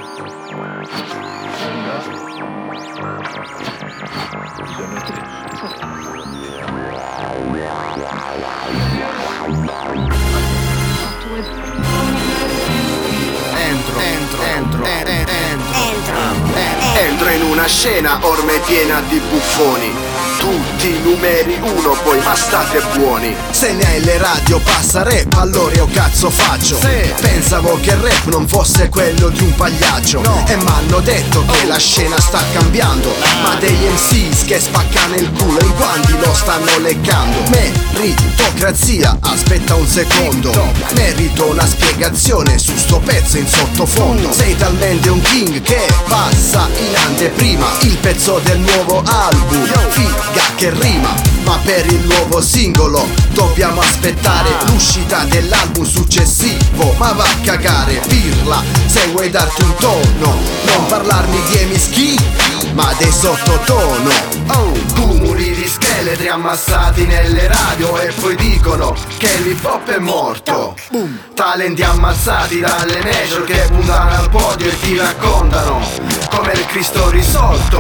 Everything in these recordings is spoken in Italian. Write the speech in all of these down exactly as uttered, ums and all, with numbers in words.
Entro, entro, entro, entro, Entro, entro in una scena ormai piena di buffoni. Tutti numeri uno poi, ma state buoni. Se nelle radio passa rap, allora io cazzo faccio? Sì. Pensavo che il rap non fosse quello di un pagliaccio, no. E m'hanno detto che la scena sta cambiando, ma degli M Cs che spaccano il culo i guanti lo stanno leccando. Meritocrazia, aspetta un secondo, merito una spiegazione su sto pezzo in sottofondo. Sei talmente un king che passa in anteprima il pezzo del nuovo album, figa che rima, ma per il nuovo singolo dobbiamo aspettare l'uscita dell'album successivo. Ma va a cagare, pirla, se vuoi darti un tono, non parlarmi di emischi, ma dei sottotono. Oh, cumuli di scheletri ammassati nelle radio e poi dicono che l'hip hop è morto. Talenti ammazzati dalle major che puntano al podio e ti raccontano come il Cristo risolto.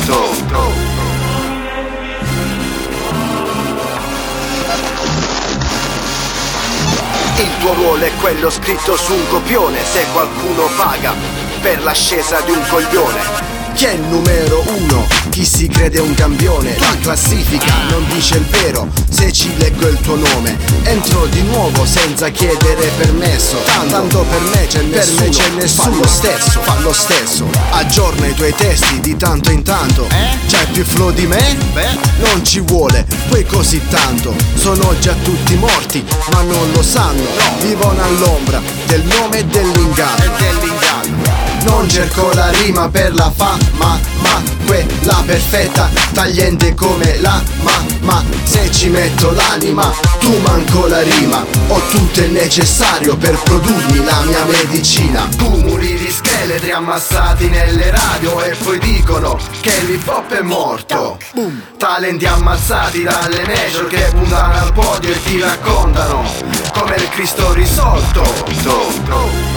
Il tuo ruolo è quello scritto su un copione, se qualcuno paga per l'ascesa di un coglione. Chi è il numero uno? Chi si crede un campione? La classifica non dice il vero se ci leggo il tuo nome. Entro di nuovo senza chiedere permesso, tanto per me c'è nessuno, per me c'è nessuno. Fa lo stesso, fa lo stesso. Aggiorna i tuoi testi di tanto in tanto. C'hai più flow di me? Beh, Non ci vuole, poi così tanto. Sono già tutti morti, ma non lo sanno. Vivono all'ombra del nome e dell'inganno. è dell'inganno. Non cerco la rima per la fama, ma quella perfetta, tagliente come la ma, ma se ci metto l'anima, tu manco la rima. Ho tutto il necessario per produrmi la mia medicina. Cumuli di scheletri ammassati nelle radio e poi dicono che l'hip hop è morto. Talenti ammazzati dalle major che puntano al podio e ti raccontano come il Cristo risolto.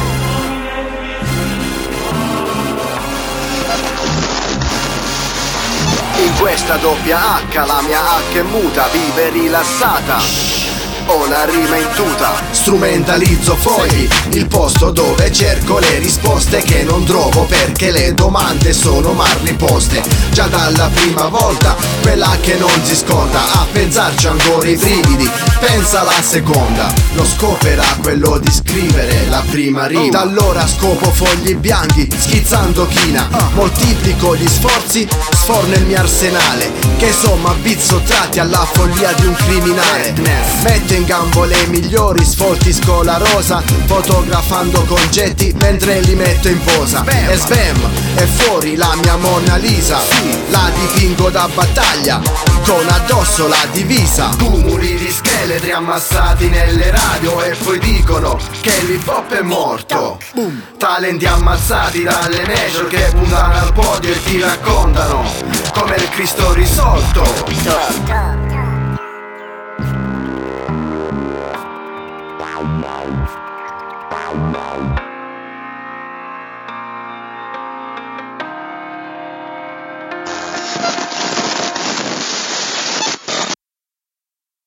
In questa doppia H la mia H è muta, vive rilassata. Ho la rima in tuta. Strumentalizzo fogli, il posto dove cerco le risposte che non trovo perché le domande sono mal riposte. Già dalla prima volta, quella che non si sconta, a pensarci ancora i brividi, pensa la seconda. Lo scopo era quello di scrivere la prima rima, da allora scopo fogli bianchi, schizzando china. Moltiplico gli sforzi, sforno il mio arsenale, che somma beat sottratti alla follia di un criminale. Metto in gambo le migliori sfolti scola rosa, fotografando concetti mentre li metto in posa. E sbam, è fuori la mia Mona Lisa, la dipingo da battaglia, con addosso la divisa. Cumuli di scheletri ammassati nelle radio e poi dicono che l'hip hop è morto. Talenti ammazzati dalle major che puntano al podio e ti raccontano come il Cristo risolto.